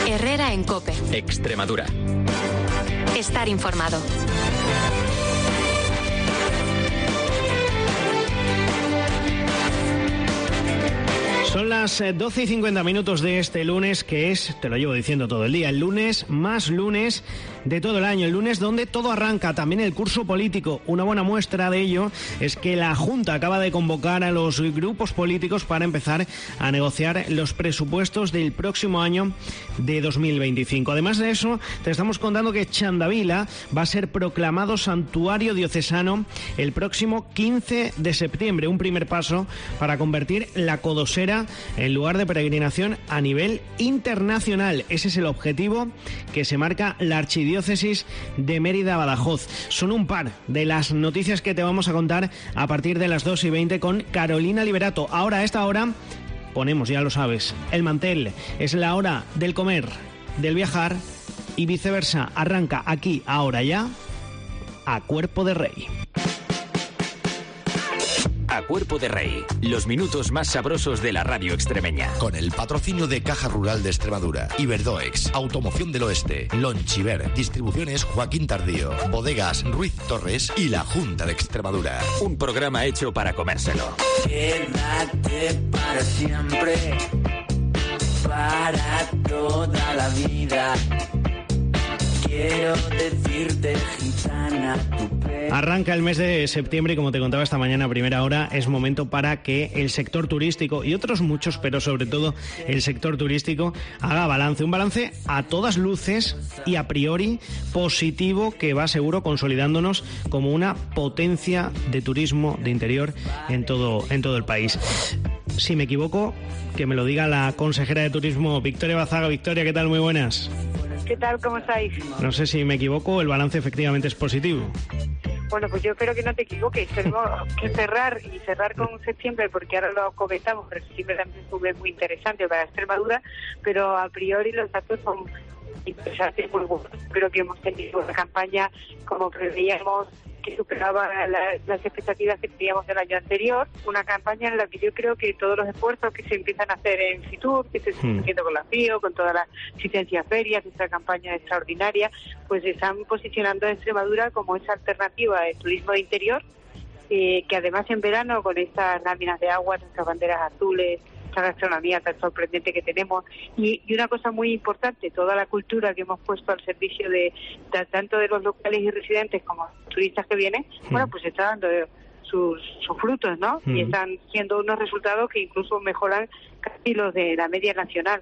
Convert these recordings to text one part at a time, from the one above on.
Herrera en COPE. Extremadura. Estar informado. Son las 12:50 de este lunes, que es, te lo llevo diciendo todo el día, el lunes más lunes de todo el año, el lunes donde todo arranca, también el curso político. Una buena muestra de ello es que la Junta acaba de convocar a los grupos políticos para empezar a negociar los presupuestos del próximo año de 2025. Además de eso, te estamos contando que Chandavila va a ser proclamado santuario diocesano el próximo 15 de septiembre, un primer paso para convertir la Codosera en lugar de peregrinación a nivel internacional. Ese es el objetivo que se marca la Archidiócesis de Mérida-Badajoz. Son un par de las noticias que te vamos a contar a partir de las 2:20 con Carolina Liberato. Ahora, a esta hora, ponemos, ya lo sabes, el mantel. Es la hora del comer, del viajar y viceversa. Arranca aquí, ahora ya, A Cuerpo de Rey. A Cuerpo de Rey, los minutos más sabrosos de la radio extremeña. Con el patrocinio de Caja Rural de Extremadura, Iberdoex, Automoción del Oeste, Lonchiver, Distribuciones Joaquín Tardío, Bodegas Ruiz Torres y la Junta de Extremadura. Un programa hecho para comérselo. Quédate para siempre, para toda la vida. Quiero decirte, gitana, tu pelo. Arranca el mes de septiembre y, como te contaba esta mañana a primera hora, es momento para que el sector turístico y otros muchos, pero sobre todo el sector turístico, haga balance. Un balance a todas luces y a priori positivo, que va seguro consolidándonos como una potencia de turismo de interior en todo el país. Si me equivoco, que me lo diga la consejera de Turismo, Victoria Bazaga. Victoria, ¿qué tal? Muy buenas. ¿Qué tal? ¿Cómo estáis? No sé si me equivoco, el balance efectivamente es positivo. Bueno, pues yo espero que no te equivoques. Tenemos que cerrar con septiembre, porque ahora lo comentamos, pero septiembre también fue muy interesante para Extremadura, pero a priori los datos son interesantes. Creo que hemos tenido una campaña, como preveíamos, que superaba las expectativas que teníamos del año anterior, una campaña en la que yo creo que todos los esfuerzos que se empiezan a hacer en Fitur, que se están haciendo con la FIO, con todas las asistencias ferias, esta campaña extraordinaria, pues se están posicionando a Extremadura como esa alternativa de turismo de interior, que además en verano, con estas láminas de agua, estas banderas azules, esta gastronomía tan sorprendente que tenemos, y una cosa muy importante, toda la cultura que hemos puesto al servicio de tanto de los locales y residentes como turistas que vienen, bueno, pues está dando sus frutos, ¿no? Y están siendo unos resultados que incluso mejoran casi los de la media nacional.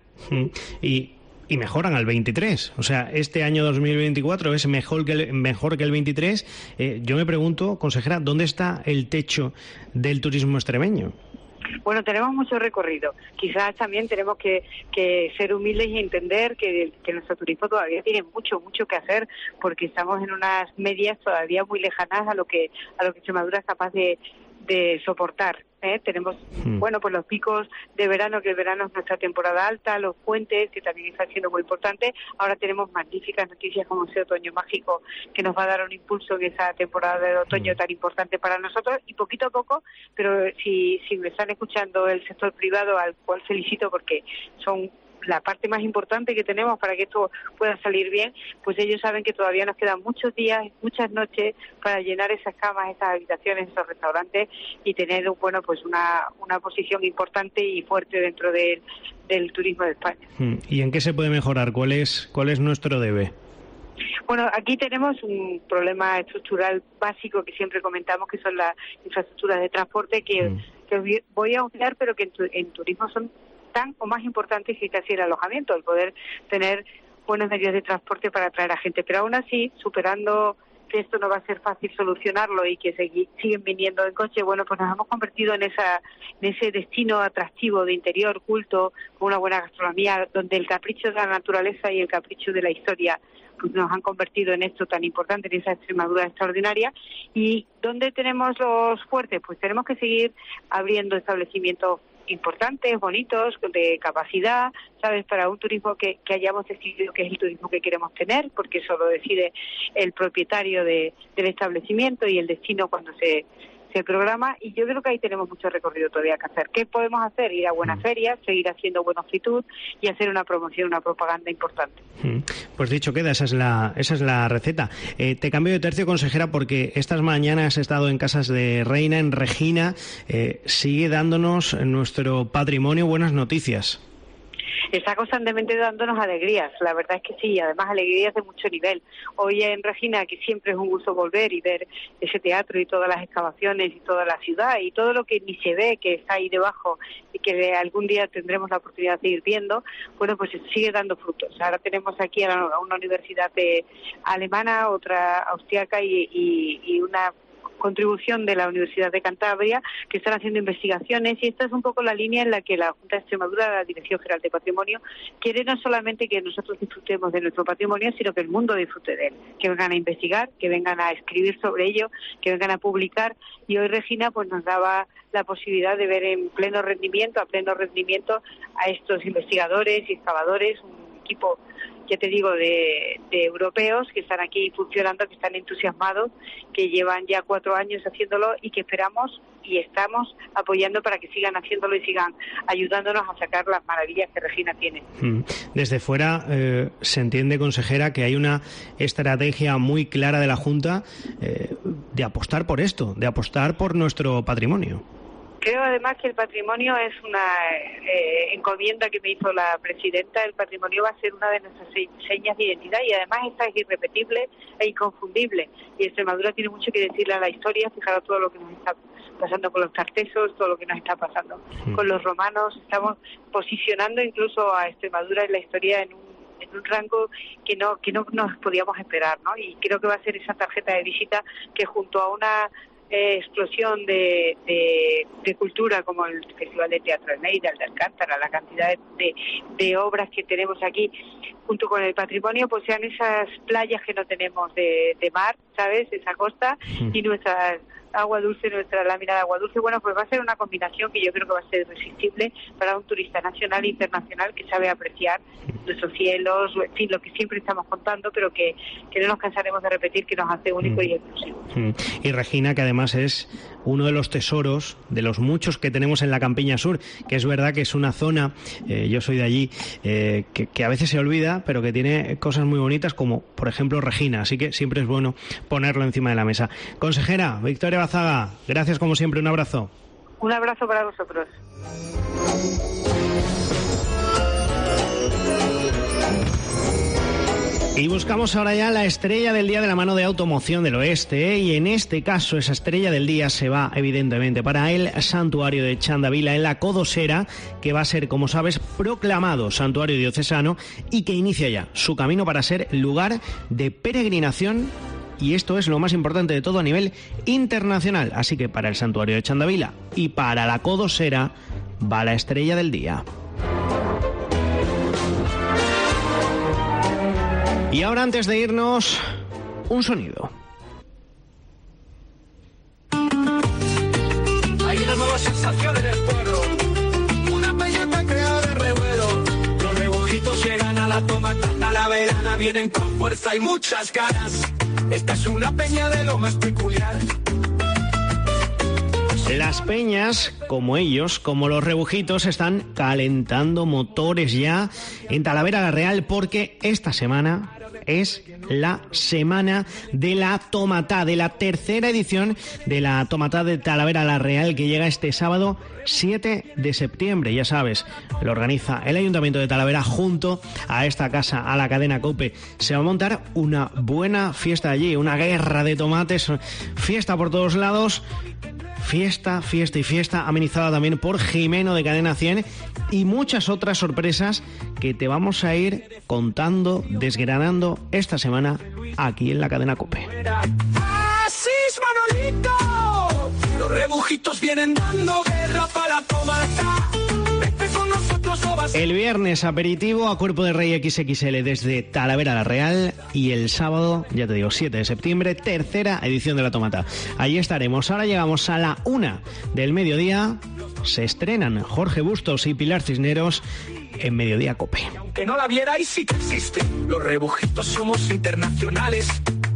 Y mejoran al 23, o sea, este año 2024 es mejor que el 23. Yo me pregunto, consejera, ¿dónde está el techo del turismo extremeño? Bueno, tenemos mucho recorrido. Quizás también tenemos que ser humildes y entender que nuestro turismo todavía tiene mucho que hacer, porque estamos en unas medias todavía muy lejanas a lo que Extremadura es capaz de soportar. Tenemos, bueno, pues los picos de verano, que el verano es nuestra temporada alta, los puentes, que también están siendo muy importantes. Ahora tenemos magníficas noticias como ese otoño mágico, que nos va a dar un impulso en esa temporada de otoño tan importante para nosotros, y poquito a poco, pero si me están escuchando el sector privado, al cual felicito porque son la parte más importante que tenemos para que esto pueda salir bien, pues ellos saben que todavía nos quedan muchos días, muchas noches para llenar esas camas, esas habitaciones, esos restaurantes, y tener, bueno, pues una posición importante y fuerte dentro del turismo de España. ¿Y en qué se puede mejorar? ¿Cuál es nuestro debe? Bueno, aquí tenemos un problema estructural básico que siempre comentamos, que son las infraestructuras de transporte, que voy a obviar, pero que en turismo son tan o más importantes que casi el alojamiento, el poder tener buenos medios de transporte para atraer a gente. Pero aún así, superando que esto no va a ser fácil solucionarlo y que siguen viniendo en coche, bueno, pues nos hemos convertido en ese destino atractivo de interior, culto, con una buena gastronomía, donde el capricho de la naturaleza y el capricho de la historia pues nos han convertido en esto tan importante, en esa Extremadura extraordinaria. ¿Y dónde tenemos los fuertes? Pues tenemos que seguir abriendo establecimientos importantes, bonitos, de capacidad, ¿sabes? Para un turismo que hayamos decidido que es el turismo que queremos tener, porque eso lo decide el propietario del establecimiento y el destino cuando se ese programa, y yo creo que ahí tenemos mucho recorrido todavía que hacer. ¿Qué podemos hacer? Ir a buenas ferias, seguir haciendo buena actitud y hacer una promoción, una propaganda importante. Pues dicho queda, esa es la receta. Te cambio de tercio, consejera, porque estas mañanas he estado en Casas de Reina, en Regina. Sigue dándonos nuestro patrimonio buenas noticias. Está constantemente dándonos alegrías, la verdad es que sí, además alegrías de mucho nivel. Hoy en Regina, que siempre es un gusto volver y ver ese teatro y todas las excavaciones y toda la ciudad y todo lo que ni se ve, que está ahí debajo y que algún día tendremos la oportunidad de ir viendo, bueno, pues sigue dando frutos. Ahora tenemos aquí a una universidad alemana, otra austriaca y una contribución de la Universidad de Cantabria, que están haciendo investigaciones, y esta es un poco la línea en la que la Junta de Extremadura, la Dirección General de Patrimonio, quiere no solamente que nosotros disfrutemos de nuestro patrimonio, sino que el mundo disfrute de él, que vengan a investigar, que vengan a escribir sobre ello, que vengan a publicar, y hoy Regina pues nos daba la posibilidad de ver a pleno rendimiento a estos investigadores y excavadores, un equipo, ya te digo, de europeos que están aquí funcionando, que están entusiasmados, que llevan ya 4 años haciéndolo y que esperamos y estamos apoyando para que sigan haciéndolo y sigan ayudándonos a sacar las maravillas que Regina tiene. Desde fuera se entiende, consejera, que hay una estrategia muy clara de la Junta de apostar por esto, de apostar por nuestro patrimonio. Creo además que el patrimonio es una encomienda que me hizo la presidenta. El patrimonio va a ser una de nuestras señas de identidad y además esta es irrepetible e inconfundible. Y Extremadura tiene mucho que decirle a la historia. Fijaros todo lo que nos está pasando con los tartesos, todo lo que nos está pasando con los romanos. Estamos posicionando incluso a Extremadura en la historia en un rango que no nos podíamos esperar, ¿no? Y creo que va a ser esa tarjeta de visita que junto a una explosión de cultura como el Festival de Teatro de Lleida, el de Alcántara, la cantidad de obras que tenemos aquí, junto con el patrimonio, pues sean esas playas que no tenemos de mar, ¿sabes? Esa costa y nuestra agua dulce, nuestra lámina de agua dulce. Bueno, pues va a ser una combinación que yo creo que va a ser irresistible para un turista nacional e internacional que sabe apreciar nuestros cielos, en fin, lo que siempre estamos contando, pero que no nos cansaremos de repetir, que nos hace único y exclusivo. Y Regina, que además es uno de los tesoros, de los muchos que tenemos en la Campiña Sur, que es verdad que es una zona, yo soy de allí, que a veces se olvida, pero que tiene cosas muy bonitas, como por ejemplo Regina, así que siempre es bueno ponerlo encima de la mesa. Consejera Victoria Bazaga, gracias como siempre, un abrazo. Un abrazo para vosotros. Y buscamos ahora ya la estrella del día de la mano de Automoción del Oeste, y en este caso esa estrella del día se va evidentemente para el santuario de Chandavila en la Codosera, que va a ser, como sabes, proclamado santuario diocesano y que inicia ya su camino para ser lugar de peregrinación, y esto es lo más importante de todo a nivel internacional. Así que para el santuario de Chandavila y para la Codosera va la estrella del día. Y ahora, antes de irnos, un sonido. Hay una nueva sensación en el pueblo, una belleza creada de revuelo. Los rebujitos llegan a la tomata, a la verana, vienen con fuerza y muchas ganas. Esta es una peña de lo más peculiar. Las peñas, como ellos, como los rebujitos, están calentando motores ya en Talavera la Real, porque esta semana es la semana de la Tomatá, de la tercera edición de la Tomatá de Talavera la Real, que llega este sábado 7 de septiembre. Ya sabes, lo organiza el Ayuntamiento de Talavera junto a esta casa, a la cadena COPE. Se va a montar una buena fiesta allí, una guerra de tomates, fiesta por todos lados. Fiesta, fiesta y fiesta, amenizada también por Jimeno de Cadena 100 y muchas otras sorpresas que te vamos a ir contando, desgranando esta semana aquí en la cadena COPE. ¡Así es, Manolito! Los rebujitos vienen dando guerra para la tomata. Vete con nosotros o vas... El viernes aperitivo a Cuerpo de Rey XXL desde Talavera la Real, y el sábado, ya te digo, 7 de septiembre, tercera edición de la Tomata. Allí estaremos. Ahora llegamos a la 1 del mediodía. Se estrenan Jorge Bustos y Pilar Cisneros en Mediodía COPE. Aunque no la vierais, sí que existe. Los rebujitos somos internacionales.